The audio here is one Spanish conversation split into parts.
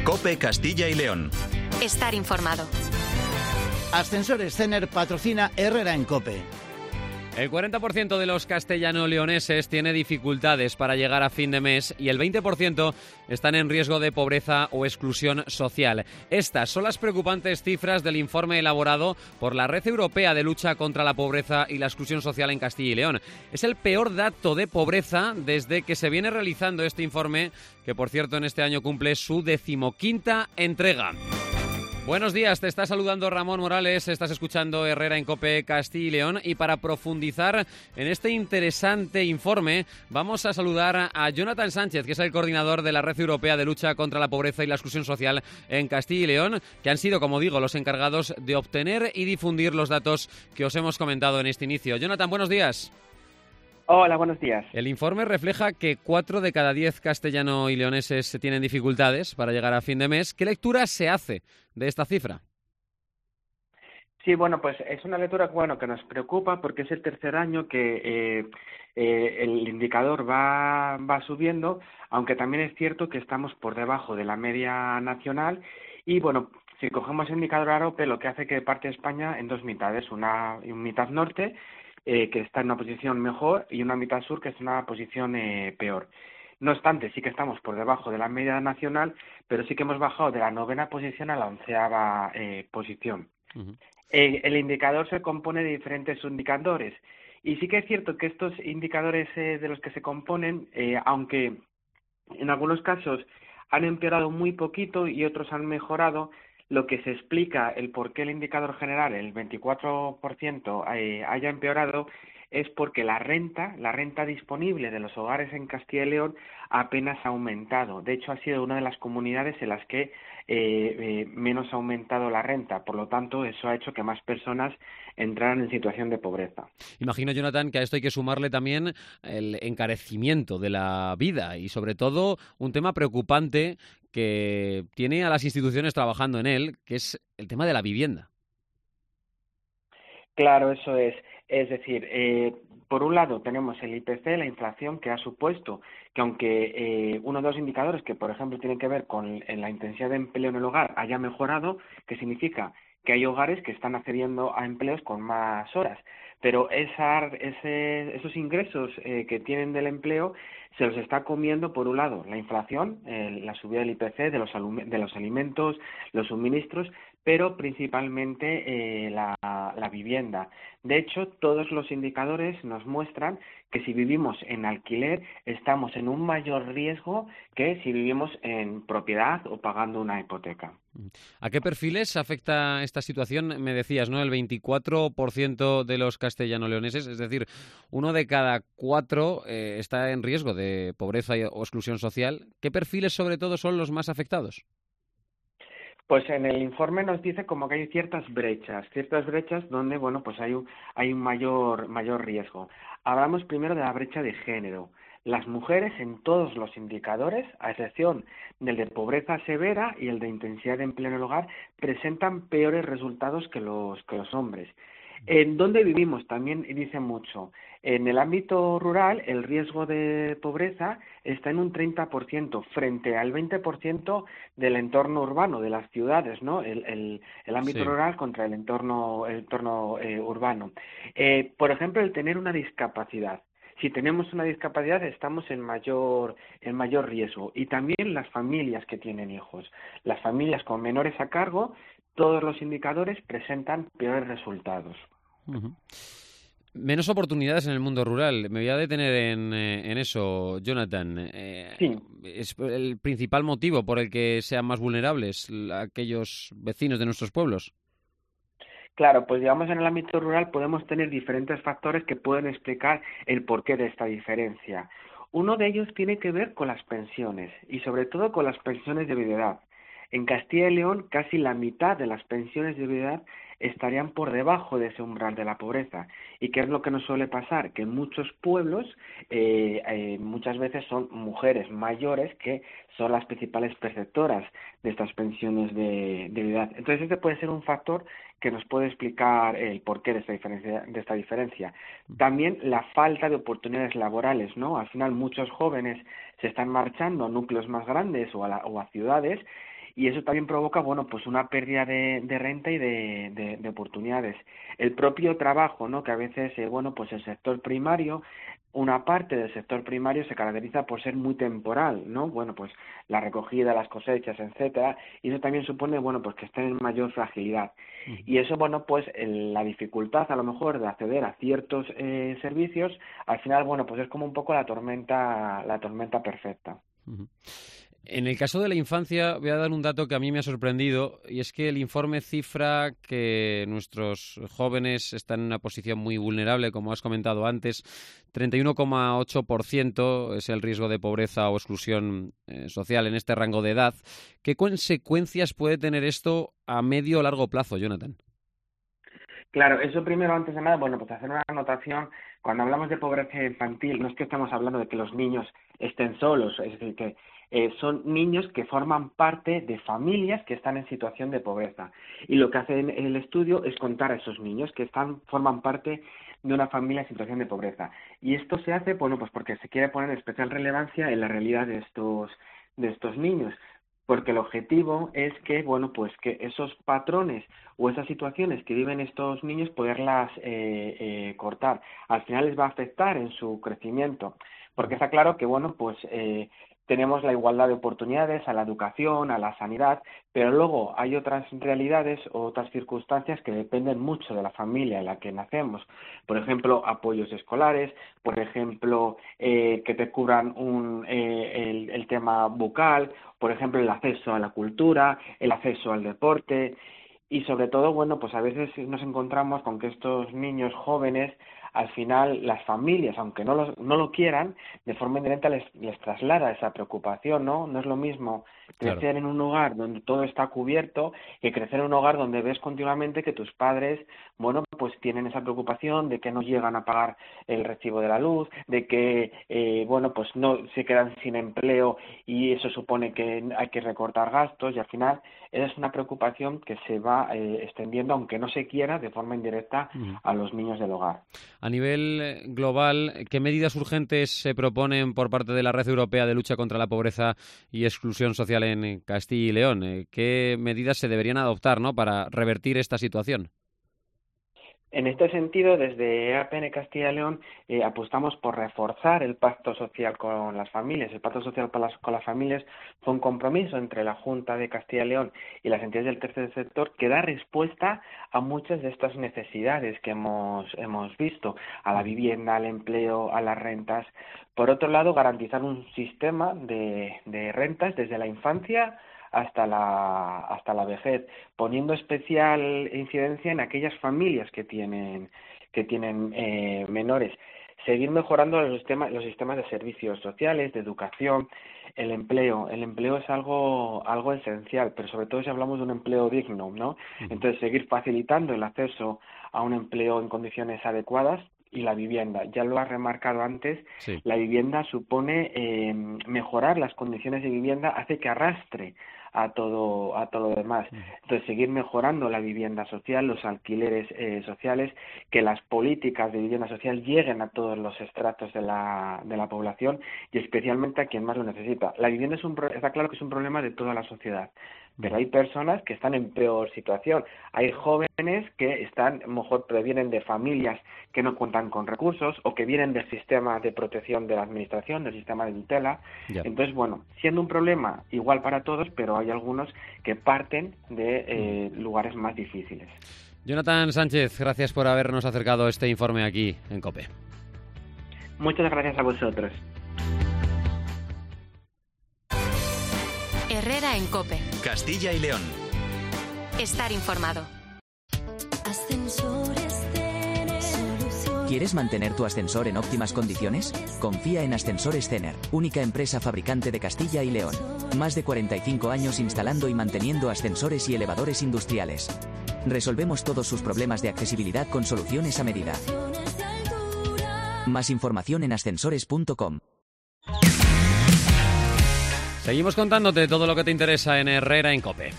COPE Castilla y León. Estar informado. Ascensores Cener patrocina Herrera en COPE. El 40% de los castellano-leoneses tiene dificultades para llegar a fin de mes y el 20% están en riesgo de pobreza o exclusión social. Estas son las preocupantes cifras del informe elaborado por la Red Europea de Lucha contra la Pobreza y la Exclusión Social en Castilla y León. Es el peor dato de pobreza desde que se viene realizando este informe, que por cierto en este año cumple su 15ª entrega. Buenos días, te está saludando Ramón Morales, estás escuchando Herrera en COPE Castilla y León y para profundizar en este interesante informe vamos a saludar a Jonathan Sánchez, que es el coordinador de la Red Europea de Lucha contra la Pobreza y la Exclusión Social en Castilla y León, que han sido, como digo, los encargados de obtener y difundir los datos que os hemos comentado en este inicio. Jonathan, buenos días. Hola, buenos días. El informe refleja que 4 de cada 10 castellano y leoneses tienen dificultades para llegar a fin de mes. ¿Qué lectura se hace de esta cifra? Sí, bueno, pues es una lectura que nos preocupa porque es el tercer año que el indicador va subiendo, aunque también es cierto que estamos por debajo de la media nacional y, bueno, si cogemos el indicador AROPE, lo que hace que parte España en dos mitades, una mitad norte, que está en una posición mejor, y una mitad sur, que es una posición peor. No obstante, sí que estamos por debajo de la media nacional, pero sí que hemos bajado de la 9ª posición a la 11ª posición. Uh-huh. El indicador se compone de diferentes indicadores, y sí que es cierto que estos indicadores de los que se componen, aunque en algunos casos han empeorado muy poquito y otros han mejorado, lo que se explica el por qué el indicador general, el 24%, haya empeorado, es porque la renta disponible de los hogares en Castilla y León apenas ha aumentado. De hecho, ha sido una de las comunidades en las que menos ha aumentado la renta. Por lo tanto, eso ha hecho que más personas entraran en situación de pobreza. Imagino, Jonathan, que a esto hay que sumarle también el encarecimiento de la vida y, sobre todo, un tema preocupante que tiene a las instituciones trabajando en él, que es el tema de la vivienda. Claro, eso es. Es decir, por un lado tenemos el IPC, la inflación, que ha supuesto que aunque uno de los indicadores que, por ejemplo, tienen que ver con la intensidad de empleo en el hogar haya mejorado, que significa que hay hogares que están accediendo a empleos con más horas, pero esos ingresos que tienen del empleo se los está comiendo, por un lado, la inflación, la subida del IPC, de los alimentos, los suministros, pero principalmente la vivienda. De hecho, todos los indicadores nos muestran que si vivimos en alquiler estamos en un mayor riesgo que si vivimos en propiedad o pagando una hipoteca. ¿A qué perfiles afecta esta situación? Me decías, ¿no? El 24% de los castellano-leoneses, es decir, 1 de cada 4 está en riesgo de pobreza o exclusión social. ¿Qué perfiles, sobre todo, son los más afectados? Pues en el informe nos dice como que hay ciertas brechas donde, bueno, pues hay un mayor riesgo. Hablamos primero de la brecha de género. Las mujeres en todos los indicadores, a excepción del de pobreza severa y el de intensidad de empleo en el hogar, presentan peores resultados que los hombres. ¿En dónde vivimos? También dice mucho. En el ámbito rural, el riesgo de pobreza está en un 30% frente al 20% del entorno urbano, de las ciudades, ¿no? El ámbito rural contra el entorno urbano. Por ejemplo, el tener una discapacidad. Si tenemos una discapacidad estamos en mayor riesgo. Y también las familias que tienen hijos. Las familias con menores a cargo, todos los indicadores presentan peores resultados. Uh-huh. Menos oportunidades en el mundo rural. Me voy a detener en eso, Jonathan. Sí. ¿Es el principal motivo por el que sean más vulnerables aquellos vecinos de nuestros pueblos? Claro, pues digamos en el ámbito rural podemos tener diferentes factores que pueden explicar el porqué de esta diferencia. Uno de ellos tiene que ver con las pensiones y sobre todo con las pensiones de viudedad. En Castilla y León casi la mitad de las pensiones de viudedad estarían por debajo de ese umbral de la pobreza. ¿Y qué es lo que nos suele pasar? Que en muchos pueblos muchas veces son mujeres mayores que son las principales perceptoras de estas pensiones de viudedad. Entonces este puede ser un factor que nos puede explicar el porqué de esta diferencia. También la falta de oportunidades laborales, ¿no? Al final muchos jóvenes se están marchando a núcleos más grandes o a ciudades y eso también provoca, bueno, pues una pérdida de renta y de oportunidades. El propio trabajo, ¿no? Que a veces, bueno, pues el sector primario, una parte del sector primario se caracteriza por ser muy temporal, ¿no? Bueno, pues la recogida, las cosechas, etcétera, y eso también supone, bueno, pues que estén en mayor fragilidad. Y eso, bueno, pues la dificultad a lo mejor de acceder a ciertos servicios, al final, bueno, pues es como un poco la tormenta perfecta. En el caso de la infancia, voy a dar un dato que a mí me ha sorprendido, y es que el informe cifra que nuestros jóvenes están en una posición muy vulnerable, como has comentado antes. 31,8% es el riesgo de pobreza o exclusión social en este rango de edad. ¿Qué consecuencias puede tener esto a medio o largo plazo, Jonathan? Claro, eso primero, antes de nada, bueno, pues hacer una anotación. Cuando hablamos de pobreza infantil, no es que estamos hablando de que los niños estén solos, es decir, que son niños que forman parte de familias que están en situación de pobreza. Y lo que hace el estudio es contar a esos niños que forman parte de una familia en situación de pobreza. Y esto se hace, bueno, pues porque se quiere poner especial relevancia en la realidad de estos niños. Porque el objetivo es que, bueno, pues que esos patrones o esas situaciones que viven estos niños, poderlas cortar. Al final les va a afectar en su crecimiento, porque está claro que, bueno, pues tenemos la igualdad de oportunidades a la educación, a la sanidad, pero luego hay otras realidades o otras circunstancias que dependen mucho de la familia en la que nacemos. Por ejemplo, apoyos escolares, por ejemplo, que te cubran el tema bucal, por ejemplo, el acceso a la cultura, el acceso al deporte, y sobre todo, bueno, pues a veces nos encontramos con que estos niños jóvenes, al final las familias, aunque no lo quieran, de forma indirecta les traslada esa preocupación, ¿no? No es lo mismo crecer claro. En un hogar donde todo está cubierto que crecer en un hogar donde ves continuamente que tus padres, bueno, pues tienen esa preocupación de que no llegan a pagar el recibo de la luz, de que, bueno, pues no se quedan sin empleo y eso supone que hay que recortar gastos, y al final es una preocupación que se va extendiendo, aunque no se quiera, de forma indirecta a los niños del hogar. A nivel global, ¿qué medidas urgentes se proponen por parte de la Red Europea de Lucha contra la Pobreza y Exclusión Social en Castilla y León? ¿Qué medidas se deberían adoptar, ¿no?, para revertir esta situación? En este sentido, desde EAPN Castilla y León apostamos por reforzar el pacto social con las familias. El pacto social con las familias fue un compromiso entre la Junta de Castilla y León y las entidades del tercer sector que da respuesta a muchas de estas necesidades que hemos visto, a la vivienda, al empleo, a las rentas. Por otro lado, garantizar un sistema de rentas desde la infancia hasta la vejez, poniendo especial incidencia en aquellas familias que tienen menores. Seguir mejorando los sistemas de servicios sociales, de educación, el empleo. El empleo es algo esencial, pero sobre todo si hablamos de un empleo digno, ¿no? Entonces, seguir facilitando el acceso a un empleo en condiciones adecuadas. Y la vivienda, ya lo has remarcado antes, sí. La vivienda supone mejorar las condiciones de vivienda, hace que arrastre a todo lo demás. Entonces, seguir mejorando la vivienda social, los alquileres sociales, que las políticas de vivienda social lleguen a todos los estratos de la población y especialmente a quien más lo necesita. La vivienda está claro que es un problema de toda la sociedad, pero hay personas que están en peor situación. Hay jóvenes que vienen de familias que no cuentan con recursos o que vienen del sistema de protección de la administración, del sistema de tutela. Ya. Entonces, bueno, siendo un problema igual para todos, pero hay algunos que parten de lugares más difíciles. Jonathan Sánchez, gracias por habernos acercado este informe aquí en COPE. Muchas gracias a vosotros. Herrera en COPE. Castilla y León. Estar informado. ¿Quieres mantener tu ascensor en óptimas condiciones? Confía en Ascensores Cener, única empresa fabricante de Castilla y León. Más de 45 años instalando y manteniendo ascensores y elevadores industriales. Resolvemos todos sus problemas de accesibilidad con soluciones a medida. Más información en ascensores.com. Seguimos contándote todo lo que te interesa en Herrera en COPE.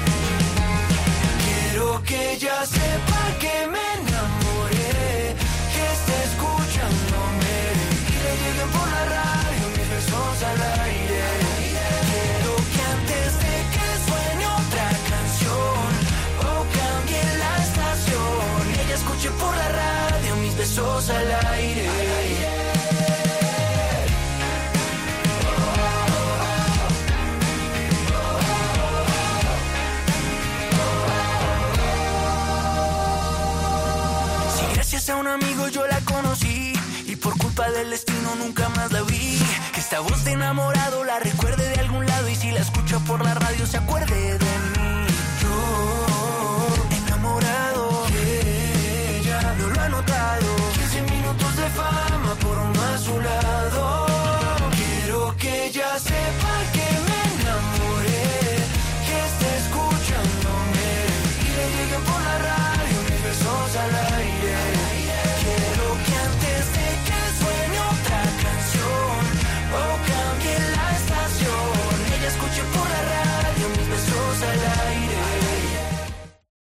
Quiero que ella sepa que me enamoré, que esté escuchándome y le lleguen por la radio mis besos al aire. Quiero que antes de que suene manos al aire. Si gracias a un amigo yo la conocí y por culpa del destino nunca más la vi, que esta voz de enamorado la recuerde de algún lado y si la escucho por la radio se acuerde de mí. Yo, enamorado de ella, no lo ha notado. 15 minutos de fama por uno a su lado.